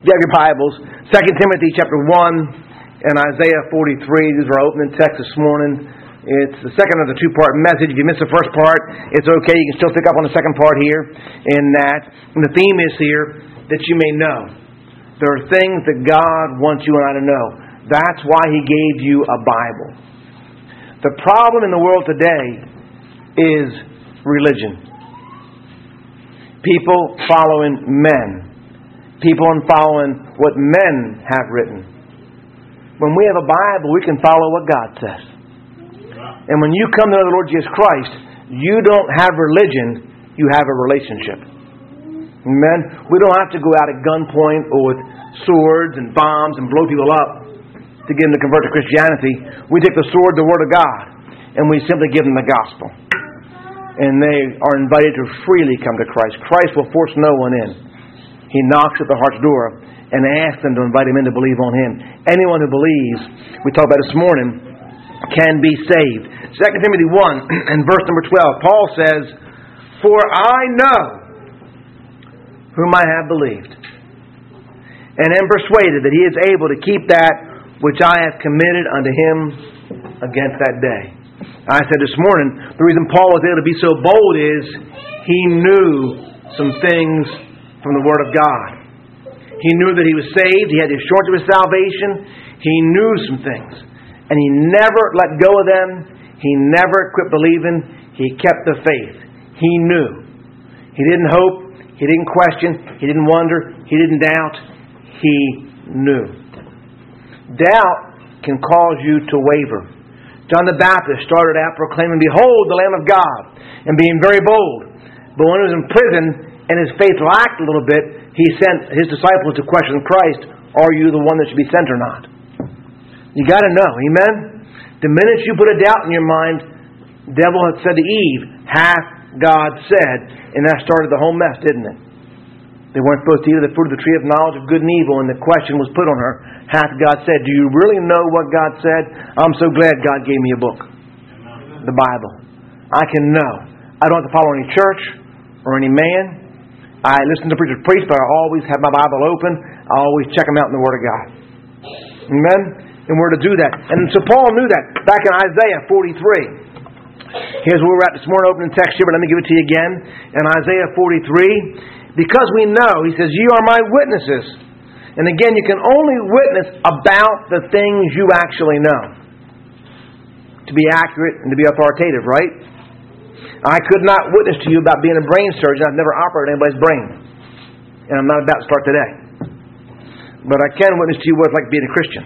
you have your Bibles, 2 Timothy chapter 1 and Isaiah 43. These are our opening texts this morning. It's the second of the two-part message. If you missed the first part, it's okay. You can still pick up on the second part here in that. And the theme is here that you may know. There are things that God wants you and I to know. That's why He gave you a Bible. The problem in the world today is religion. People following men. People following what men have written. When we have a Bible, we can follow what God says. And when you come to know the Lord Jesus Christ, you don't have religion, you have a relationship. Amen? We don't have to go out at gunpoint or with swords and bombs and blow people up to get them to convert to Christianity. We take the sword, the Word of God, and we simply give them the gospel. And they are invited to freely come to Christ. Christ will force no one in. He knocks at the heart's door and asks them to invite him in to believe on him. Anyone who believes, we talked about this morning, can be saved. 2 Timothy 1 and verse number 12, Paul says, "For I know whom I have believed, and am persuaded that he is able to keep that which I have committed unto him against that day." I said this morning, the reason Paul was able to be so bold is he knew some things from the Word of God. He knew that he was saved. He had the assurance of his salvation. He knew some things. And he never let go of them. He never quit believing. He kept the faith. He knew. He didn't hope. He didn't question. He didn't wonder. He didn't doubt. He knew. Doubt can cause you to waver. John the Baptist started out proclaiming, "Behold, the Lamb of God," and being very bold. But when he was in prison and his faith lacked a little bit, he sent his disciples to question Christ, "Are you the one that should be sent or not?" You got to know, amen? The minute you put a doubt in your mind, the devil had said to Eve, "Hath God said?" And that started the whole mess, didn't it? They weren't supposed to eat of the fruit of the tree of knowledge of good and evil, and the question was put on her, "Hath God said?" Do you really know what God said? I'm so glad God gave me a book, the Bible. I can know. I don't have to follow any church or any man. I listen to preachers preach, but I always have my Bible open. I always check them out in the Word of God. Amen? And we're to do that. And so Paul knew that back in Isaiah 43. Here's where we're at this morning, opening text here, but let me give it to you again. In Isaiah 43, because we know, he says, "You are my witnesses." And again, you can only witness about the things you actually know. To be accurate and to be authoritative, right? I could not witness to you about being a brain surgeon. I've never operated anybody's brain. And I'm not about to start today. But I can witness to you what it's like being a Christian.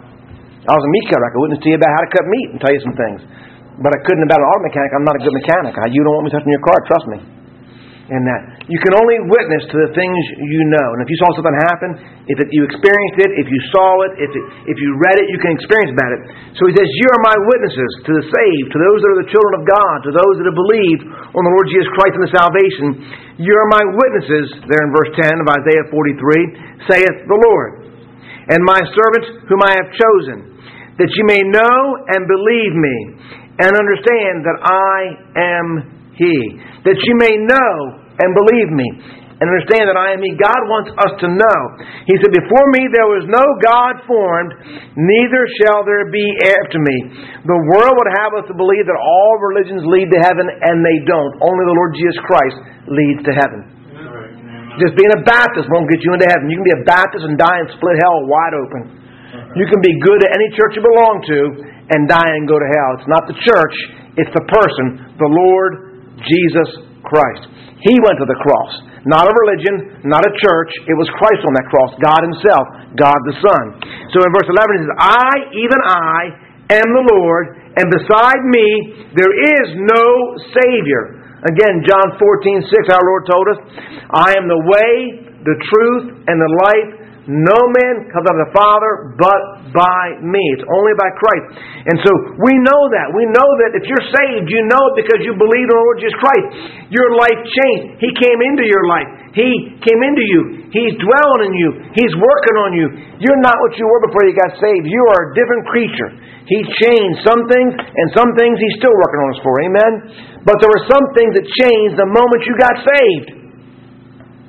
I was a meat cutter. I could witness to you about how to cut meat and tell you some things. But I couldn't about an auto mechanic. I'm not a good mechanic. You don't want me touching your car, trust me. And that you can only witness to the things you know. And if you saw something happen, if you experienced it, if you saw it, if you read it, you can experience about it. So he says, "You are my witnesses to the saved, to those that are the children of God, to those that have believed on the Lord Jesus Christ and the salvation. You are my witnesses," there in verse 10 of Isaiah 43, "saith the Lord, and my servant whom I have chosen, that you may know and believe me, and understand that I am He." That you may know and believe me, and understand that I am He. God wants us to know. He said, "Before me there was no God formed, neither shall there be after me." The world would have us to believe that all religions lead to heaven, and they don't. Only the Lord Jesus Christ leads to heaven. Just being a Baptist won't get you into heaven. You can be a Baptist and die and split hell wide open. You can be good at any church you belong to and die and go to hell. It's not the church, it's the person, the Lord Jesus Christ. He went to the cross. Not a religion, not a church. It was Christ on that cross. God Himself, God the Son. So in verse 11 it says, "I, even I, am the Lord, and beside me there is no Savior." Again, John 14:6, our Lord told us, "I am the way, the truth, and the life. No man comes unto the Father but by me." It's only by Christ. And so we know that. We know that if you're saved, you know it because you believe in the Lord Jesus Christ. Your life changed. He came into your life. He came into you. He's dwelling in you. He's working on you. You're not what you were before you got saved. You are a different creature. He changed some things, and some things He's still working on us for. Amen? But there were some things that changed the moment you got saved.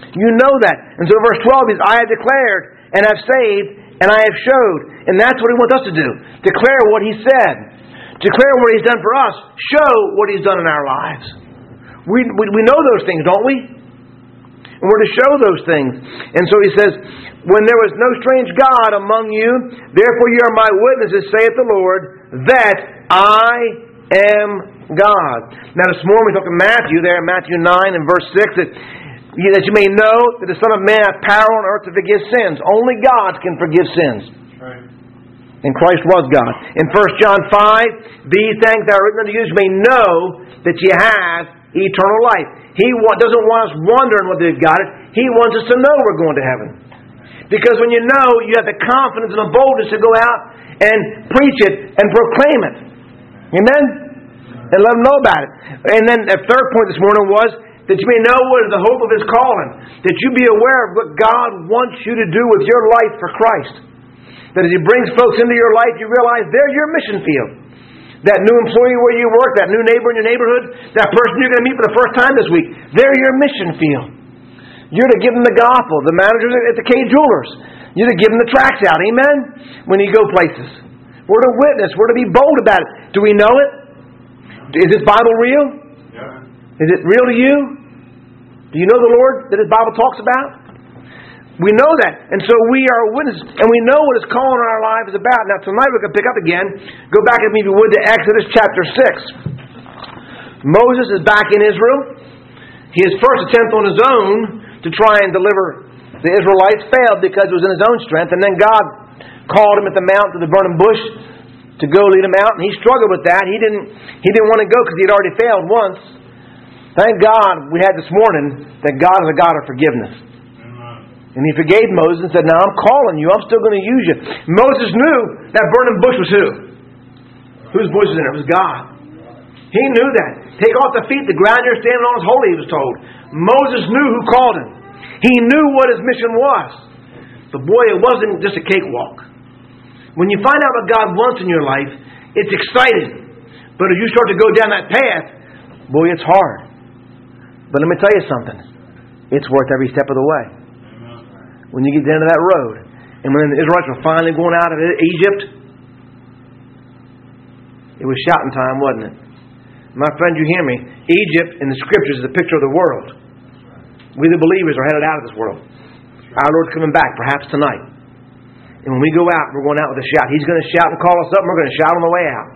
You know that. And so verse 12 is, I have declared and have saved and I have showed. And that's what He wants us to do. Declare what He said. Declare what He's done for us. Show what He's done in our lives. We know those things, don't we? And we're to show those things. And so He says, when there was no strange God among you, therefore ye are my witnesses, saith the Lord, that I am God. Now this morning we talk to Matthew there in Matthew 9 and verse 6 that you may know that the Son of Man hath power on earth to forgive sins. Only God can forgive sins. Right. And Christ was God. In 1 John 5, these things that are written unto you, you may know that ye have eternal life. He doesn't want us wondering whether we've got it. He wants us to know we're going to heaven. Because when you know, you have the confidence and the boldness to go out and preach it and proclaim it. Amen? And let them know about it. And then the third point this morning was that you may know what is the hope of His calling. That you be aware of what God wants you to do with your life for Christ. That as He brings folks into your life, you realize they're your mission field. That new employee where you work, that new neighbor in your neighborhood, that person you're going to meet for the first time this week, they're your mission field. You're to give them the gospel. The managers at the K Jewelers, you're to give them the tracts out. Amen? When you go places. We're to witness. We're to be bold about it. Do we know it? Is this Bible real? Yeah. Is it real to you? Do you know the Lord that His Bible talks about? We know that. And so we are witnesses. And we know what His calling in our life is about. Now tonight we're going to pick up again. Go back with me if you would to Exodus chapter 6. Moses is back in Israel. His first attempt on his own to try and deliver the Israelites failed because it was in his own strength. And then God called him at the mount to the burning bush to go lead him out. And he struggled with that. He didn't want to go because he had already failed once. Thank God we had this morning that God is a God of forgiveness. And He forgave Moses and said, now I'm calling you. I'm still going to use you. Moses knew that burning bush was who? Whose bush was in it? It was God. He knew that. Take off the feet. The ground you're standing on is holy, he was told. Moses knew who called him. He knew what his mission was. But boy, it wasn't just a cakewalk. When you find out what God wants in your life, it's exciting. But as you start to go down that path, boy, it's hard. But let me tell you something. It's worth every step of the way. When you get down to that road, and when the Israelites were finally going out of Egypt, it was shouting time, wasn't it? My friend, you hear me? Egypt in the Scriptures is a picture of the world. We the believers are headed out of this world. Our Lord's coming back, perhaps tonight. And when we go out, we're going out with a shout. He's going to shout and call us up, and we're going to shout on the way out.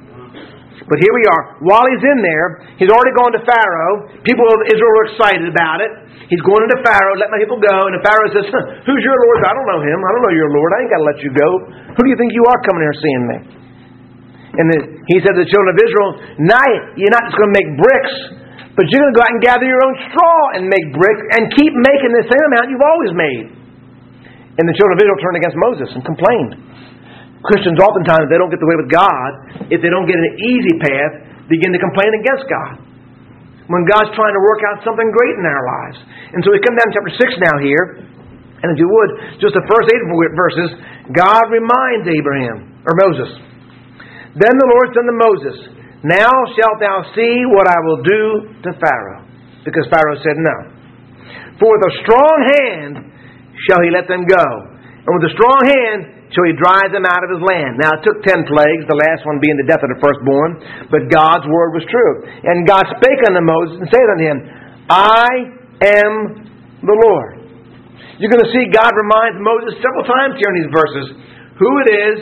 But here we are. While He's in there, He's already gone to Pharaoh. People of Israel were excited about it. He's going into Pharaoh, let my people go. And the Pharaoh says, who's your Lord? I don't know him. I don't know your Lord. I ain't got to let you go. Who do you think you are coming here seeing me? And he said to the children of Israel, you're not just going to make bricks, but you're going to go out and gather your own straw and make bricks and keep making the same amount you've always made. And the children of Israel turned against Moses and complained. Christians oftentimes, if they don't get the way with God, if they don't get an easy path, begin to complain against God. When God's trying to work out something great in our lives. And so we come down to chapter 6 now here. And if you would, just the first 8 verses, God reminds Moses. Then the Lord said to Moses, now shalt thou see what I will do to Pharaoh. Because Pharaoh said no. For with a strong hand shall he let them go. And with a strong hand shall he drive them out of his land. Now it took 10 plagues, the last one being the death of the firstborn, but God's word was true. And God spake unto Moses and said unto him, I am the Lord. You're going to see God reminds Moses several times here in these verses who it is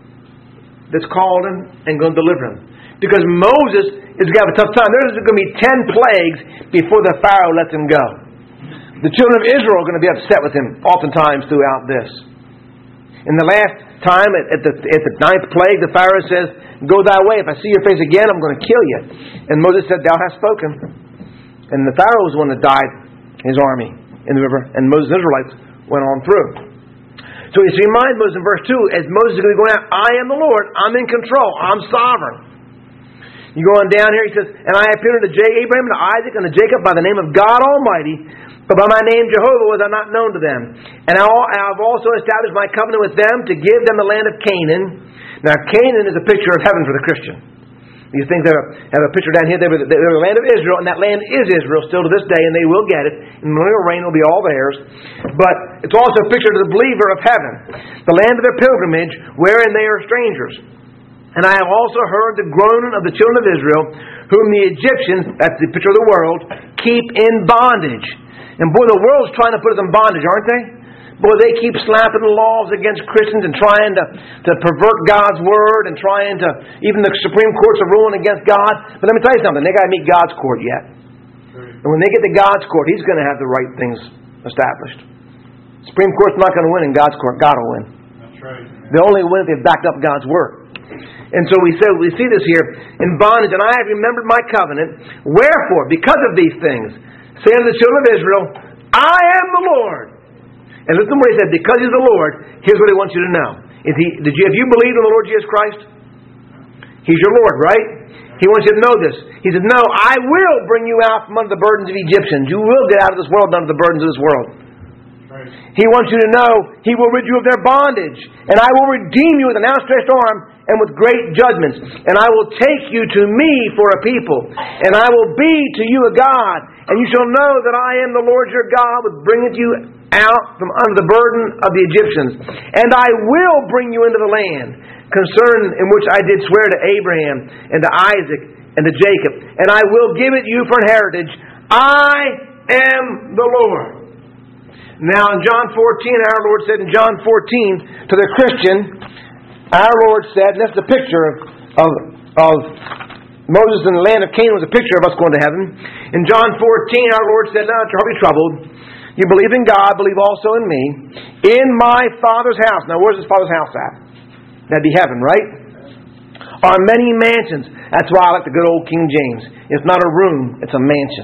that's called him and going to deliver him. Because Moses is going to have a tough time. There's going to be 10 plagues before the Pharaoh lets him go. The children of Israel are going to be upset with him oftentimes throughout this. In the last time, at the 9th plague, the Pharaoh says, go thy way. If I see your face again, I'm going to kill you. And Moses said, thou hast spoken. And the Pharaoh was the one that died, his army, in the river. And Moses' Israelites went on through. So he reminds Moses in verse 2, as Moses is going to be going out, I am the Lord, I'm in control, I'm sovereign. You go on down here, he says, and I appeared unto Abraham, and to Isaac, and to Jacob by the name of God Almighty, but by my name Jehovah was I not known to them. And I have also established my covenant with them to give them the land of Canaan. Now Canaan is a picture of heaven for the Christian. These things that have a picture down here, they're the land of Israel, and that land is Israel still to this day, and they will get it. And the millennial reign will be all theirs. But it's also a picture to the believer of heaven, the land of their pilgrimage, wherein they are strangers. And I have also heard the groaning of the children of Israel, whom the Egyptians, that's the picture of the world, keep in bondage. And boy, the world's trying to put us in bondage, aren't they? Boy, they keep slapping the laws against Christians and trying to pervert God's Word and trying to, even the Supreme Court's are ruling against God. But let me tell you something, they got to meet God's court yet. And when they get to God's court, He's going to have the right things established. Supreme Court's not going to win in God's court. God will win. That's right. They only win if they've backed up God's Word. And so we see this here in bondage. And I have remembered my covenant. Wherefore, because of these things, say unto the children of Israel, I am the Lord. And listen to what He said. Because He's the Lord, here's what He wants you to know. If you believe in the Lord Jesus Christ, He's your Lord, right? He wants you to know this. He said, no, I will bring you out from under the burdens of Egyptians. You will get out of this world under the burdens of this world. He wants you to know He will rid you of their bondage. And I will redeem you with an outstretched arm and with great judgments. And I will take you to me for a people. And I will be to you a God. And you shall know that I am the Lord your God, which bringeth you out from under the burden of the Egyptians. And I will bring you into the land concerning in which I did swear to Abraham and to Isaac and to Jacob. And I will give it you for an heritage. I am the Lord. Now in John 14, our Lord said in John 14 to the Christian, our Lord said, and that's the picture of Moses in the land of Canaan was a picture of us going to heaven. In John 14, our Lord said, now don't be troubled. You believe in God, believe also in me. In my Father's house. Now where's His Father's house at? That'd be heaven, right? Are many mansions. That's why I like the good old King James. It's not a room, it's a mansion.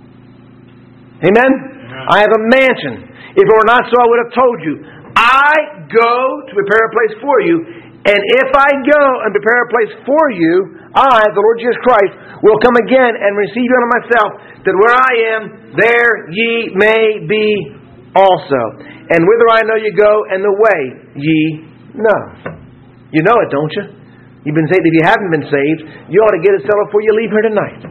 Amen? I have a mansion. If it were not so, I would have told you. I go to prepare a place for you. And if I go and prepare a place for you, I, the Lord Jesus Christ, will come again and receive you unto myself, that where I am, there ye may be also. And whither I know you go, and the way ye know. You know it, don't you? You've been saved. If you haven't been saved, you ought to get it settled before you leave here tonight.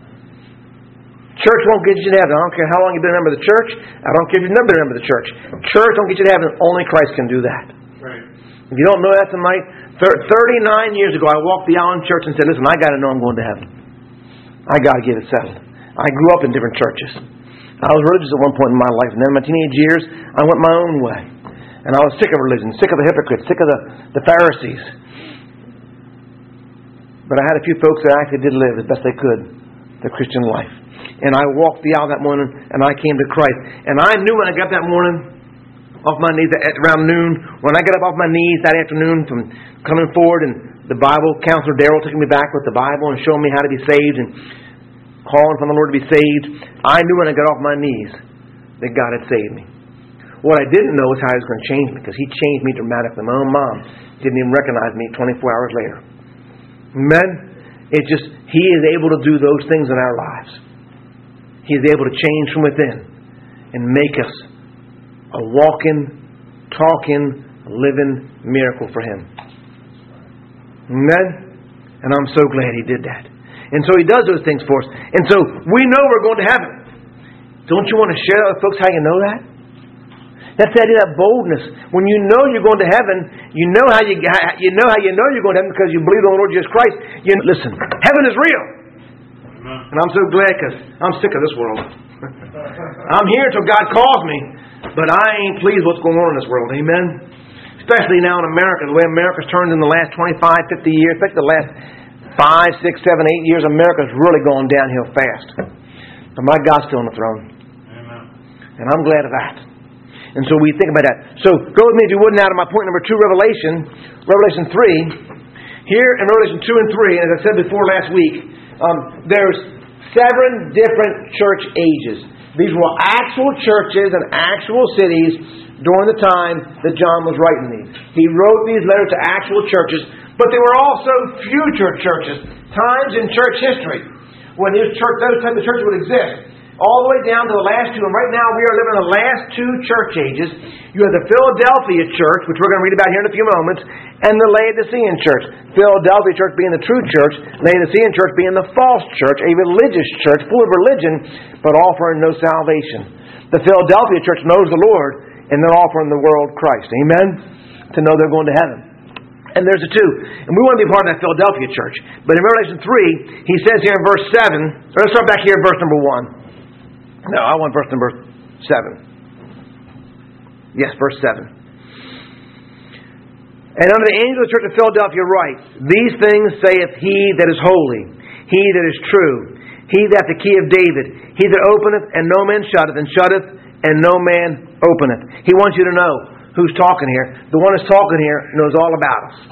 Church won't get you to heaven. I don't care how long you've been a member of the church. I don't care if you've never been a member of the church. Church don't get you to heaven. Only Christ can do that. Right. If you don't know that tonight, 39 years ago, I walked the aisle in church and said, listen, I got to know I'm going to heaven. I got to get it settled. I grew up in different churches. I was religious at one point in my life. And then in my teenage years, I went my own way. And I was sick of religion, sick of the hypocrites, sick of the Pharisees. But I had a few folks that actually did live as best they could the Christian life. And I walked the aisle that morning, and I came to Christ. And I knew when I got up that morning, off my knees at around noon, when I got up off my knees that afternoon from coming forward, and the Bible counselor Darrell took me back with the Bible and showing me how to be saved and calling from the Lord to be saved, I knew when I got off my knees that God had saved me. What I didn't know was how He was going to change me, because He changed me dramatically. My own mom didn't even recognize me 24 hours later. Amen? It's just, He is able to do those things in our lives. He is able to change from within and make us a walking, talking, living miracle for Him. Amen? And I'm so glad He did that. And so He does those things for us. And so we know we're going to heaven. Don't you want to share with folks how you know that? That's the idea of that boldness. When you know you're going to heaven, you know how you know you're going to heaven because you believe in the Lord Jesus Christ. Listen, heaven is real. And I'm so glad because I'm sick of this world. I'm here until God calls me, but I ain't pleased with what's going on in this world. Amen? Especially now in America, the way America's turned in the last 25, 50 years, especially the last 5, 6, 7, 8 years, America's really gone downhill fast. But my God's still on the throne. Amen. And I'm glad of that. And so we think about that. So go with me, if you would, now to my point number 2, Revelation 3. Here in Revelation 2 and 3, and as I said before last week, there's 7 different church ages. These were actual churches and actual cities during the time that John was writing these. He wrote these letters to actual churches, but they were also future churches, times in church history when those types of churches would exist. all the way down to the last two. And right now we are living in the last two church ages. You have the Philadelphia church, which we're going to read about here in a few moments, and the Laodicean church. Philadelphia church being the true church, Laodicean church being the false church, a religious church full of religion, but offering no salvation. The Philadelphia church knows the Lord, and they're offering the world Christ. Amen? To know they're going to heaven. And there's a two. And we want to be part of that Philadelphia church. But in Revelation 3, he says here in verse 7, let's start back here in verse number 1. No, I want verse number 7. Yes, verse 7. And unto the angel of the church of Philadelphia write, These things saith he that is holy, he that is true, he that hath the key of David, he that openeth, and no man shutteth, and shutteth, and no man openeth. He wants you to know who's talking here. The one who's talking here knows all about us.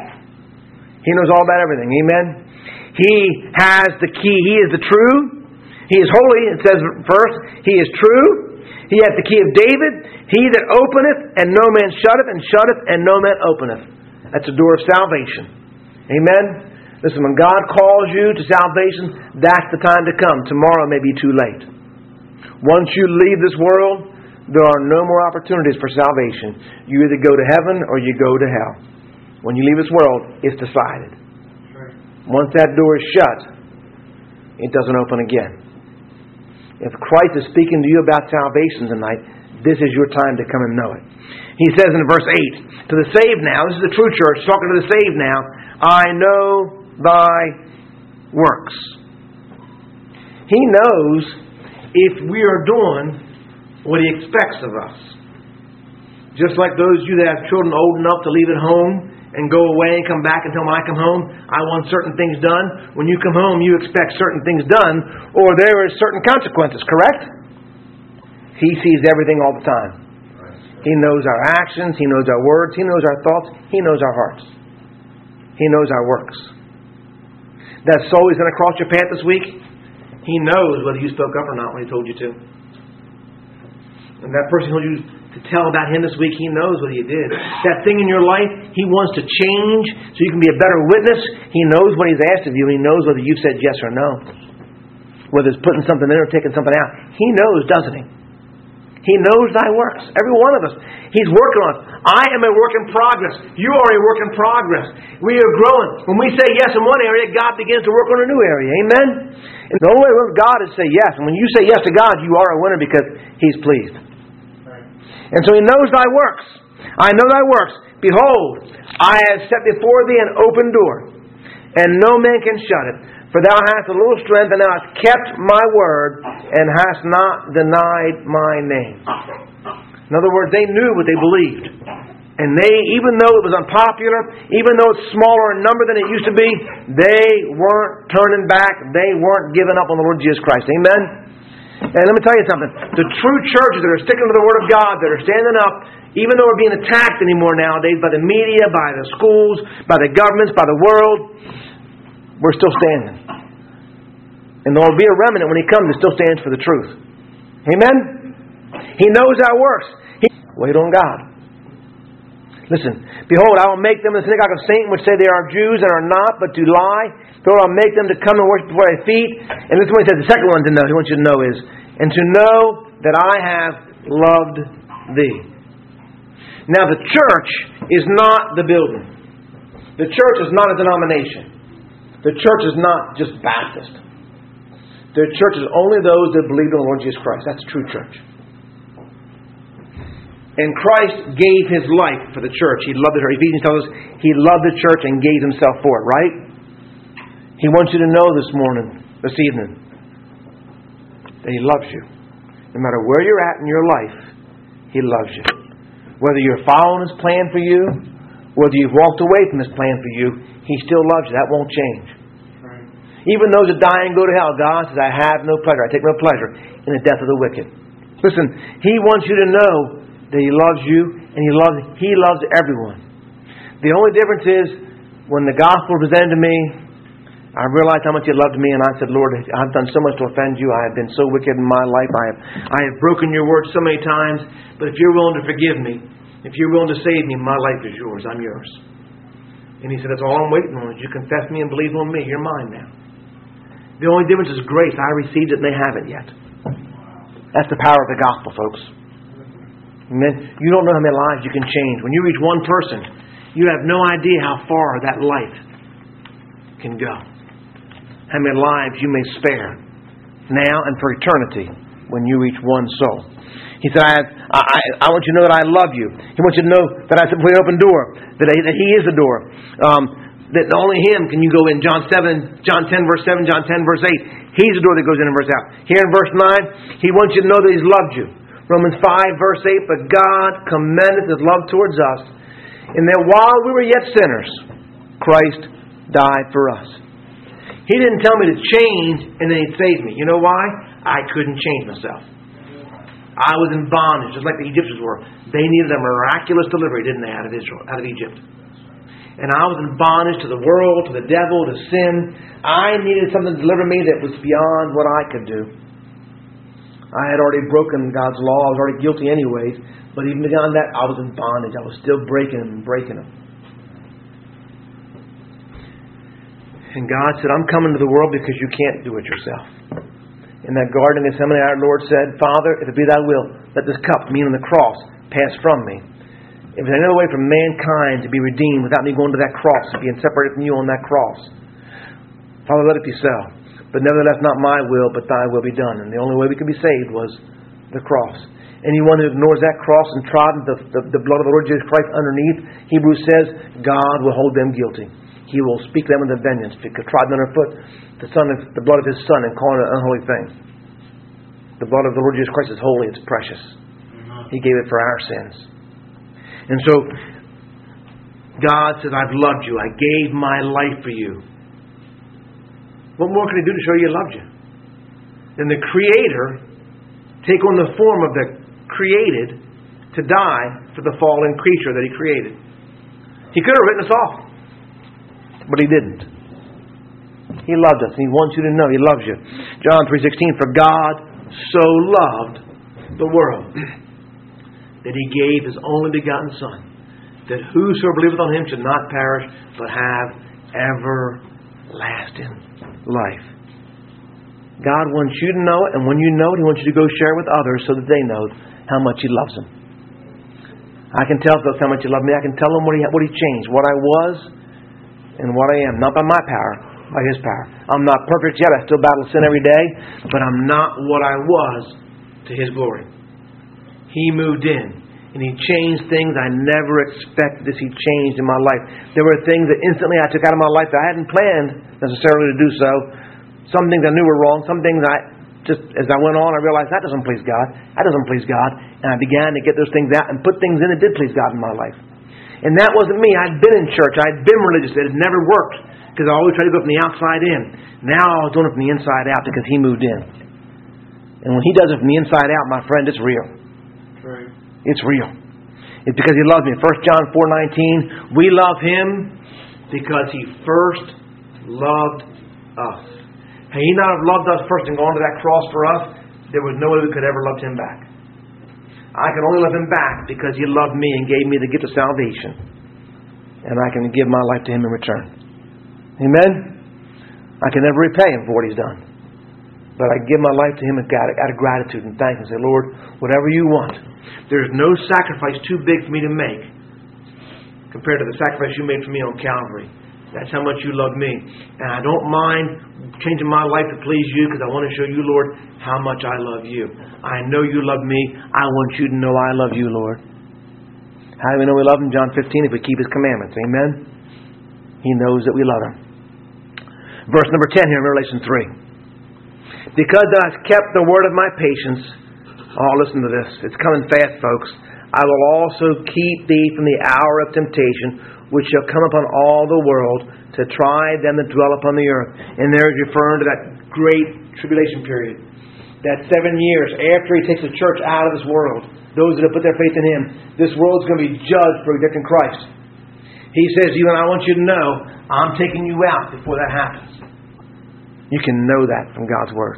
He knows all about everything. Amen? He has the key. He is the true. He is holy. It says first, He is true. He hath the key of David. He that openeth, and no man shutteth, and shutteth, and no man openeth. That's the door of salvation. Amen? Listen, when God calls you to salvation, that's the time to come. Tomorrow may be too late. Once you leave this world, there are no more opportunities for salvation. You either go to heaven or you go to hell. When you leave this world, it's decided. Once that door is shut, it doesn't open again. If Christ is speaking to you about salvation tonight, this is your time to come and know it. He says in verse 8, to the saved now, this is the true church talking to the saved now, I know thy works. He knows if we are doing what He expects of us. Just like those of you that have children old enough to leave at home and go away and come back and tell them, when I come home, I want certain things done. When you come home, you expect certain things done, or there is certain consequences, correct? He sees everything all the time. He knows our actions, He knows our words, He knows our thoughts, He knows our hearts. He knows our works. That soul is going to cross your path this week. He knows whether you spoke up or not when He told you to. And that person who you to tell about him this week, he knows what you did. That thing in your life, he wants to change so you can be a better witness. He knows what he's asked of you. He knows whether you've said yes or no. Whether it's putting something in or taking something out. He knows, doesn't he? He knows thy works. Every one of us. He's working on us. I am a work in progress. You are a work in progress. We are growing. When we say yes in one area, God begins to work on a new area. Amen? And the only way with God is to say yes. And when you say yes to God, you are a winner because He's pleased. And so He knows thy works. I know thy works. Behold, I have set before thee an open door, and no man can shut it. For thou hast a little strength, and thou hast kept my word, and hast not denied my name. In other words, they knew what they believed. And they, even though it was unpopular, even though it's smaller in number than it used to be, they weren't turning back. They weren't giving up on the Lord Jesus Christ. Amen? And let me tell you something. The true churches that are sticking to the Word of God, that are standing up, even though we're being attacked anymore nowadays by the media, by the schools, by the governments, by the world, we're still standing. And there will be a remnant when He comes that still stands for the truth. Amen? He knows our works. Wait on God. Listen, behold, I will make them the synagogue of Satan, which say they are Jews and are not, but do lie. So I'll make them to come and worship before thy feet. And this is what he says. The second one to know, he wants you to know is, and to know that I have loved thee. Now the church is not the building. The church is not a denomination. The church is not just Baptist. The church is only those that believe in the Lord Jesus Christ. That's a true church. And Christ gave His life for the church. He loved the church. Ephesians tells us He loved the church and gave Himself for it, right? He wants you to know this evening, that He loves you. No matter where you're at in your life, He loves you. Whether you're following His plan for you, whether you've walked away from His plan for you, He still loves you. That won't change. Right. Even those that die and go to hell, God says, I have no pleasure. I take no pleasure in the death of the wicked. Listen, He wants you to know that He loves you, and He loves everyone. The only difference is, when the gospel was presented to me, I realized how much He loved me, and I said, Lord, I've done so much to offend you. I have been so wicked in my life. I have broken your word so many times. But if you're willing to forgive me, if you're willing to save me, my life is yours. I'm yours. And He said, that's all I'm waiting on. Is you confess me and believe on me. You're mine now. The only difference is grace. I received it, and they haven't yet. That's the power of the gospel, folks. Amen. You don't know how many lives you can change. When you reach one person, you have no idea how far that life can go. How many lives you may spare now and for eternity when you reach one soul. He said, I want you to know that I love you. He wants you to know that I simply open door, that He is the door. That only Him can you go in. John 10 verse 7, John 10 verse 8. He's the door that goes in and verse out. Here in verse 9, He wants you to know that He's loved you. Romans 5 verse 8, but God commendeth His love towards us, and that while we were yet sinners, Christ died for us. He didn't tell me to change and then He'd save me. You know why? I couldn't change myself. I was in bondage, just like the Egyptians were. They needed a miraculous delivery, didn't they, out of Egypt. And I was in bondage to the world, to the devil, to sin. I needed something to deliver me that was beyond what I could do. I had already broken God's law. I was already guilty anyways. But even beyond that, I was in bondage. I was still breaking them and breaking them. And God said, I'm coming to the world because you can't do it yourself. In that garden in Gethsemane, our Lord said, Father, if it be thy will, let this cup, meaning the cross, pass from me. If there's any other way for mankind to be redeemed without me going to that cross and being separated from you on that cross, Father, let it be so. But nevertheless, not my will, but thy will be done. And the only way we could be saved was the cross. Anyone who ignores that cross and trodden the blood of the Lord Jesus Christ underneath, Hebrews says, God will hold them guilty. He will speak them with a vengeance. Because trodden underfoot the blood of His Son and calling it an unholy thing. The blood of the Lord Jesus Christ is holy. It's precious. He gave it for our sins. And so, God says, I've loved you. I gave my life for you. What more can He do to show you He loved you? Then the Creator take on the form of the created to die for the fallen creature that He created. He could have written us off. But He didn't. He loved us, and He wants you to know He loves you. John 3:16, for God so loved the world that He gave His only begotten Son, that whosoever believeth on Him should not perish, but have everlasting life. God wants you to know it, and when you know it, He wants you to go share it with others so that they know how much He loves them. I can tell folks how much He loved me. I can tell them what He changed, what I was and what I am. Not by my power, by His power. I'm not perfect yet. I still battle sin every day, but I'm not what I was to His glory. He moved in, and He changed things I never expected to see changed in my life. There were things that instantly I took out of my life that I hadn't planned necessarily to do so. Some things I knew were wrong. Some things just as I went on, I realized that doesn't please God. That doesn't please God. And I began to get those things out and put things in that did please God in my life. And that wasn't me. I'd been in church. I'd been religious. It had never worked because I always tried to go from the outside in. Now I was doing it from the inside out because He moved in. And when He does it from the inside out, my friend, it's real. Right. It's real. It's because He loves me. 1 John 4:19, we love Him because He first loved us. Had He not have loved us first and gone to that cross for us, there was no way we could ever love Him back. I can only love Him back because He loved me and gave me the gift of salvation. And I can give my life to Him in return. Amen? I can never repay Him for what He's done. But I give my life to Him out of gratitude and thanks and say, Lord, whatever you want. There's no sacrifice too big for me to make compared to the sacrifice you made for me on Calvary. That's how much you love me. And I don't mind changing my life to please you because I want to show you, Lord, how much I love you. I know you love me. I want you to know I love you, Lord. How do we know we love Him? John 15, if we keep His commandments. Amen? He knows that we love Him. Verse number 10 here in Revelation 3. Because thou hast kept the word of my patience. Oh, listen to this. It's coming fast, folks. I will also keep thee from the hour of temptation, which shall come upon all the world to try them that dwell upon the earth. And there is referring to that great tribulation period. That 7 years after He takes the church out of this world. Those that have put their faith in Him. This world's going to be judged for rejecting Christ. He says, you and I want you to know, I'm taking you out before that happens. You can know that from God's Word.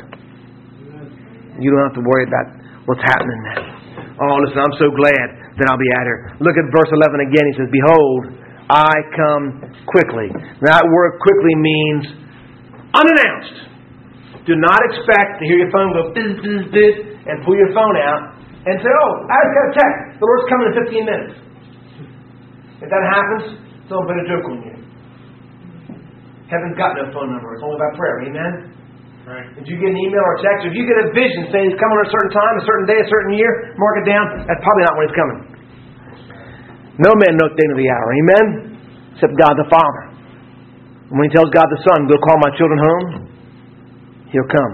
You don't have to worry about what's happening now. Oh, listen, I'm so glad that I'll be out here. Look at verse 11 again. He says, behold, I come quickly. That word quickly means unannounced. Do not expect to hear your phone go bizz, bizz, bizz, and pull your phone out and say, oh, I just got a text. The Lord's coming in 15 minutes. If that happens, someone put a joke on you. Heaven's got no phone number. It's only by prayer. Amen? Right. If you get an email or a text, or if you get a vision saying He's coming at a certain time, a certain day, a certain year, mark it down. That's probably not when He's coming. No man knows the day nor the hour. Amen? Except God the Father. And when He tells God the Son, go call my children home, He'll come.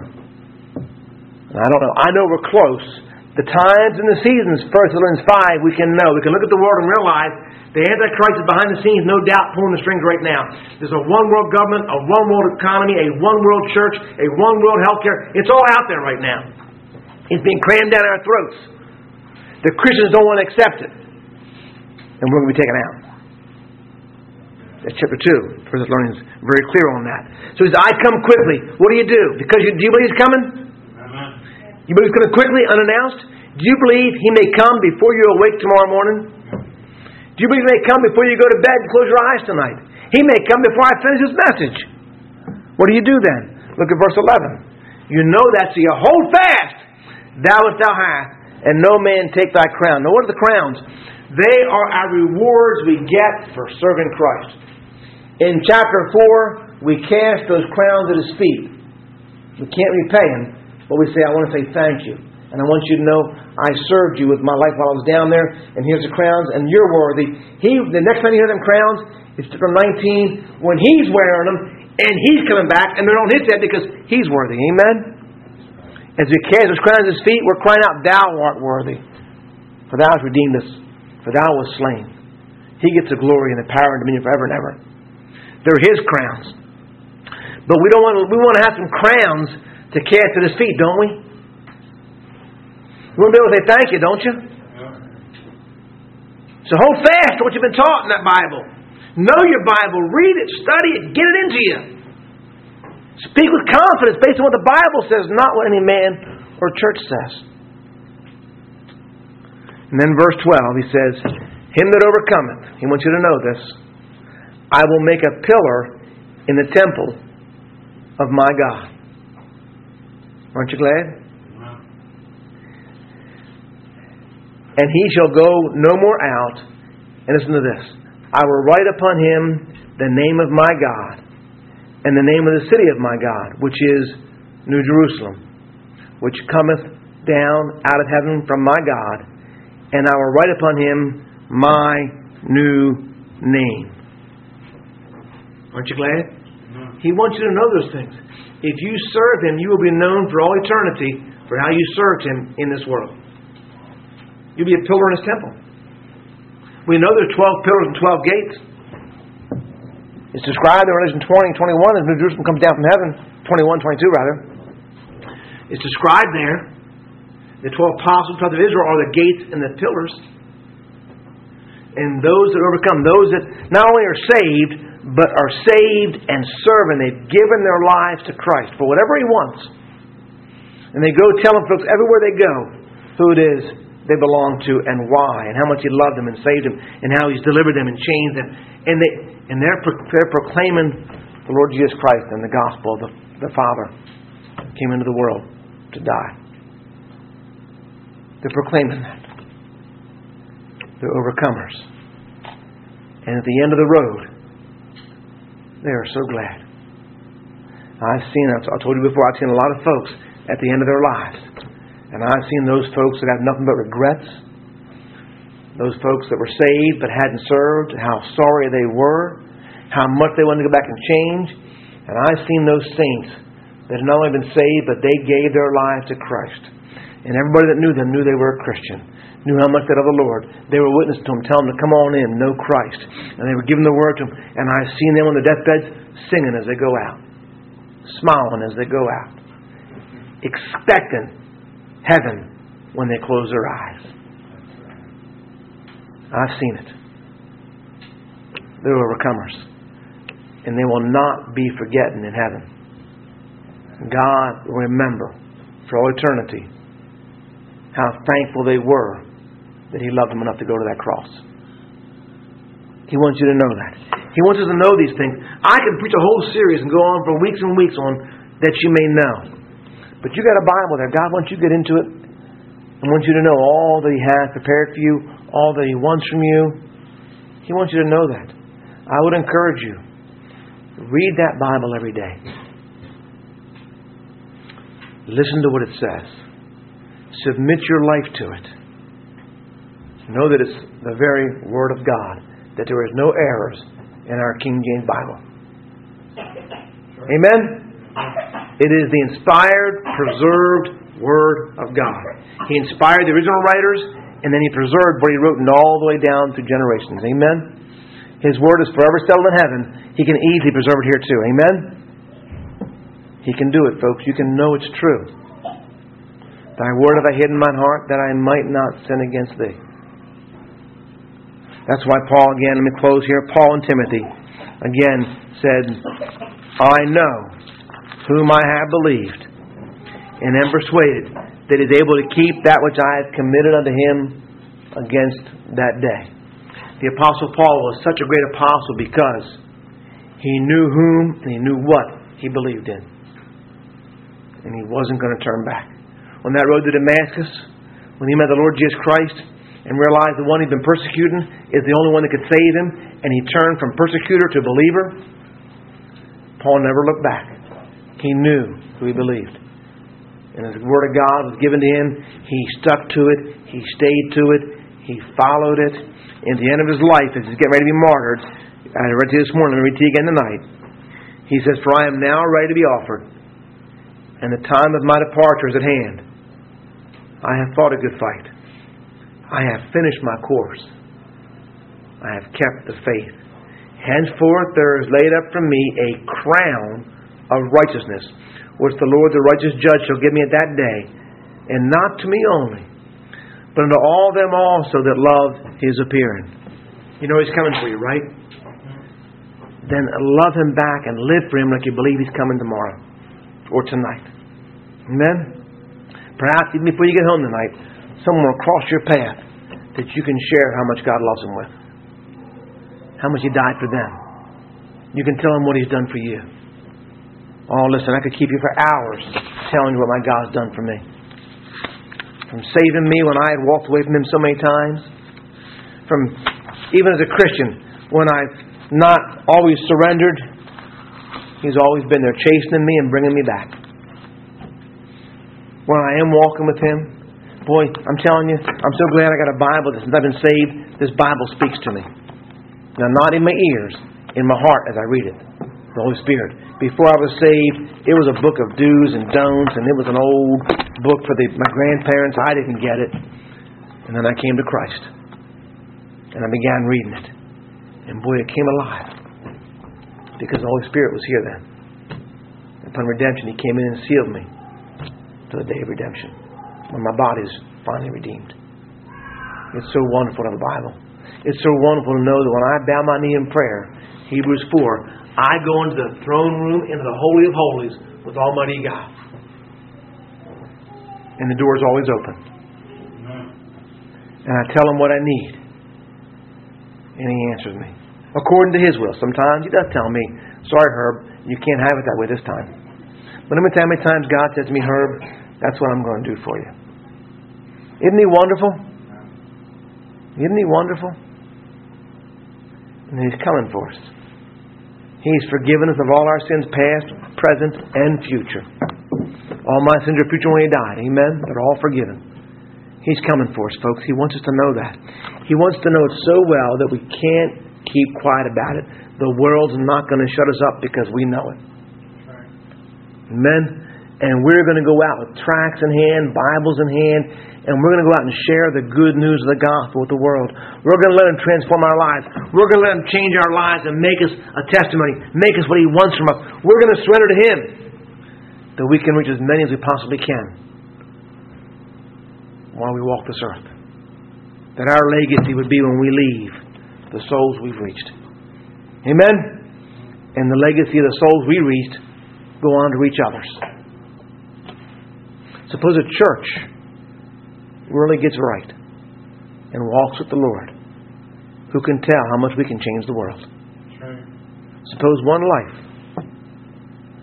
And I don't know. I know we're close. The times and the seasons, 1 Thessalonians 5, we can know. We can look at the world and realize the Antichrist is behind the scenes, no doubt, pulling the strings right now. There's a one-world government, a one-world economy, a one-world church, a one-world healthcare. It's all out there right now. It's being crammed down our throats. The Christians don't want to accept it. And we're going to be taken out. That's chapter 2. 1 Thessalonians is very clear on that. So he says, I come quickly. What do you do? Because do you believe He's coming? Amen. You believe He's coming quickly, unannounced? Do you believe He may come before you awake tomorrow morning? Do you believe He may come before you go to bed and close your eyes tonight? He may come before I finish His message. What do you do then? Look at verse 11. You know that, so you hold fast, thou what thou hast, and no man take thy crown. Now what are the crowns? They are our rewards we get for serving Christ. In chapter 4, we cast those crowns at His feet. We can't repay Him, but we say, I want to say thank you. And I want you to know I served you with my life while I was down there, and here's the crowns, and you're worthy. The next time you hear them crowns, it's chapter 19, when He's wearing them, and He's coming back, and they're on His head because He's worthy. Amen? As we cast those crowns at His feet, we're crying out, Thou art worthy. For Thou hast redeemed us. For Thou wast slain. He gets the glory and the power and dominion forever and ever. They're His crowns. But we want to have some crowns to cast at His feet, don't we? You want to be able to say thank you, don't you? So hold fast to what you've been taught in that Bible. Know your Bible. Read it. Study it. Get it into you. Speak with confidence based on what the Bible says, not what any man or church says. And then verse 12, he says, Him that overcometh, he wants you to know this, I will make a pillar in the temple of my God. Aren't you glad? And he shall go no more out. And listen to this. I will write upon him the name of my God and the name of the city of my God, which is New Jerusalem, which cometh down out of heaven from my God. And I will write upon him my new name. Aren't you glad? No. He wants you to know those things. If you serve Him, you will be known for all eternity for how you served Him in this world. You'll be a pillar in His temple. We know there are 12 pillars and 12 gates. It's described in Revelation 20 and 21 as New Jerusalem comes down from heaven. 21, 22 rather. It's described there. The 12 apostles of Israel are the gates and the pillars. And those that overcome, those that not only are saved, but are saved and serve, and they've given their lives to Christ for whatever He wants. And they go telling folks everywhere they go who it is they belong to and why, and how much He loved them and saved them, and how He's delivered them and changed them. And they're proclaiming the Lord Jesus Christ and the gospel of the Father came into the world to die. They're proclaiming that. They're overcomers. And at the end of the road, they are so glad. I told you before, I've seen a lot of folks at the end of their lives. And I've seen those folks that have nothing but regrets. Those folks that were saved but hadn't served, how sorry they were, how much they wanted to go back and change. And I've seen those saints that had not only been saved, but they gave their lives to Christ. And everybody that knew them knew they were a Christian, knew how much they loved the Lord. They were witness to Him, telling them to come on in, know Christ. And they were giving the word to Him. And I've seen them on the deathbeds singing as they go out, smiling as they go out, expecting heaven when they close their eyes. I've seen it. They're overcomers. And they will not be forgotten in heaven. God will remember for all eternity how thankful they were that He loved them enough to go to that cross. He wants you to know that. He wants us to know these things. I can preach a whole series and go on for weeks and weeks on that you may know. But you got a Bible there. God wants you to get into it He wants you to know all that He has prepared for you, all that He wants from you. He wants you to know that. I would encourage you, read that Bible every day. Listen to what it says. Submit your life to it. Know that it's the very Word of God, that there is no errors in our King James Bible. Amen? It is the inspired, preserved Word of God. He inspired the original writers, and then He preserved what He wrote all the way down through generations. Amen? His Word is forever settled in heaven. He can easily preserve it here too. Amen? He can do it, folks. You can know it's true. Thy Word have I hid in mine heart, that I might not sin against Thee. That's why Paul, again, let me close here. Paul and Timothy, again, said, I know whom I have believed, and am persuaded that He is able to keep that which I have committed unto Him against that day. The Apostle Paul was such a great apostle because he knew whom and he knew what he believed in. And he wasn't going to turn back. On that road to Damascus, when he met the Lord Jesus Christ and realized the one he'd been persecuting is the only one that could save him, and he turned from persecutor to believer, Paul never looked back. He knew who he believed. And as the Word of God was given to him, he stuck to it, he stayed to it, he followed it. And at the end of his life, as he's getting ready to be martyred, I read to you this morning, let me read to you again tonight. He says, For I am now ready to be offered, and the time of my departure is at hand. I have fought a good fight. I have finished my course. I have kept the faith. Henceforth there is laid up for me a crown of righteousness, which the Lord the righteous judge shall give me at that day, and not to me only, but unto all them also that love His appearing. You know He's coming for you, right? Then love Him back and live for Him like you believe He's coming tomorrow or tonight. Amen? Perhaps even before you get home tonight, someone will cross your path that you can share how much God loves them with. How much He died for them. You can tell them what He's done for you. Oh, listen, I could keep you for hours telling you what my God's done for me. From saving me when I had walked away from Him so many times. From, even as a Christian, when I've not always surrendered, He's always been there chastening me and bringing me back. When I am walking with Him, boy, I'm telling you, I'm so glad I got a Bible that since I've been saved, this Bible speaks to me. Now, not in my ears, in my heart as I read it. The Holy Spirit. Before I was saved, it was a book of do's and don'ts, and it was an old book for my grandparents. I didn't get it. And then I came to Christ. And I began reading it. And boy, it came alive. Because the Holy Spirit was here then. Upon redemption, He came in and sealed me to the day of redemption. When my body is finally redeemed. It's so wonderful to have a Bible. It's so wonderful to know that when I bow my knee in prayer, Hebrews 4, I go into the throne room, into the Holy of Holies with Almighty God. And the door is always open. And I tell Him what I need. And He answers me. According to His will. Sometimes He does tell me, sorry Herb, you can't have it that way this time. But let me tell you how many times God says to me, Herb, that's what I'm going to do for you. Isn't He wonderful? Isn't He wonderful? And He's coming for us. He's forgiven us of all our sins, past, present, and future. All my sins are future when He died. Amen? They're all forgiven. He's coming for us, folks. He wants us to know that. He wants to know it so well that we can't keep quiet about it. The world's not going to shut us up because we know it. Amen? And we're going to go out with tracts in hand, Bibles in hand, and we're going to go out and share the good news of the gospel with the world. We're going to let Him transform our lives. We're going to let Him change our lives and make us a testimony, make us what He wants from us. We're going to surrender to Him that we can reach as many as we possibly can while we walk this earth. That our legacy would be when we leave the souls we've reached. Amen? And the legacy of the souls we reached go on to reach others. Suppose a church really gets right and walks with the Lord. Who can tell how much we can change the world? Right. Suppose one life.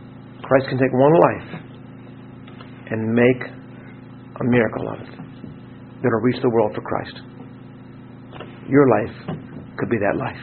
Christ can take one life and make a miracle of it. that will reach the world for Christ. Your life could be that life.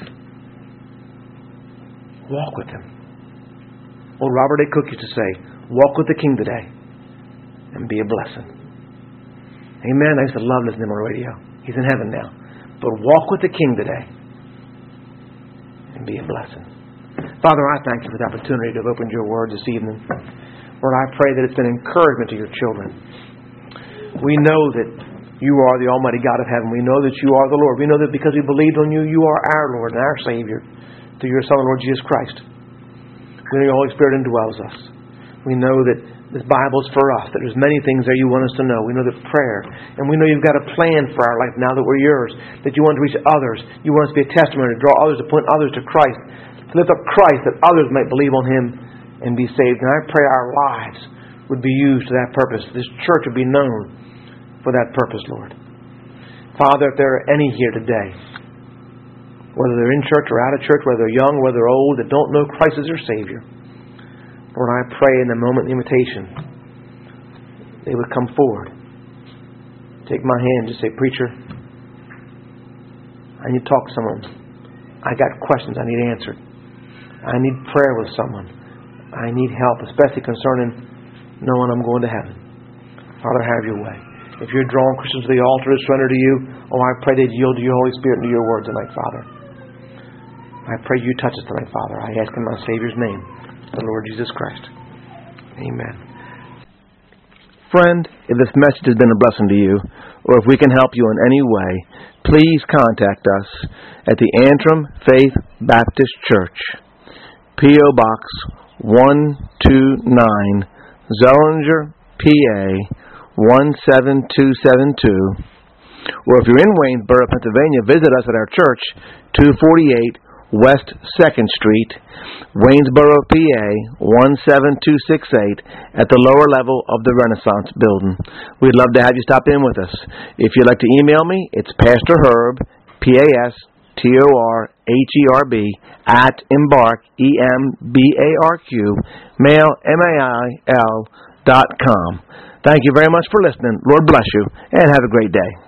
Walk with Him. Old Robert A. Cook used to say, walk with the King today and be a blessing. Amen. I used to love listening to him on the radio. He's in heaven now. But walk with the King today and be a blessing. Father, I thank You for the opportunity to have opened Your Word this evening. Lord, I pray that it's been encouragement to Your children. We know that You are the Almighty God of heaven. We know that You are the Lord. We know that because we believed on You, You are our Lord and our Savior through Your Son, Lord Jesus Christ. We know Your Holy Spirit indwells us. We know that this Bible is for us, that there's many things there You want us to know. We know that prayer, and we know You've got a plan for our life now that we're Yours, that You want to reach others. You want us to be a testimony, to draw others, to point others to Christ, to lift up Christ, that others might believe on Him and be saved. And I pray our lives would be used to that purpose. This church would be known for that purpose, Lord. Father, if there are any here today, whether they're in church or out of church, whether they're young, whether they're old, that don't know Christ as their Savior, Lord, I pray in the moment of the invitation, they would come forward, take my hand, just say, preacher, I need to talk to someone. I got questions I need answered. I need prayer with someone. I need help, especially concerning knowing I'm going to heaven. Father, have Your way. If you're drawing Christians to the altar to surrender to You, I pray they'd yield to Your Holy Spirit and to Your word tonight, Father. I pray You touch us tonight, Father. I ask in my Savior's name, the Lord Jesus Christ. Amen. Friend, if this message has been a blessing to you, or if we can help you in any way, please contact us at the Antrim Faith Baptist Church, P.O. Box 129, Zollinger, PA 17272. Or if you're in Waynesboro, Pennsylvania, visit us at our church, 248 West 2nd Street, Waynesboro, PA 17268, at the lower level of the Renaissance Building. We'd love to have you stop in with us. If you'd like to email me, it's Pastor Herb, PASTORHERB, at Embark, EMBARQ, mail, MAIL.com. Thank you very much for listening. Lord bless you, and have a great day.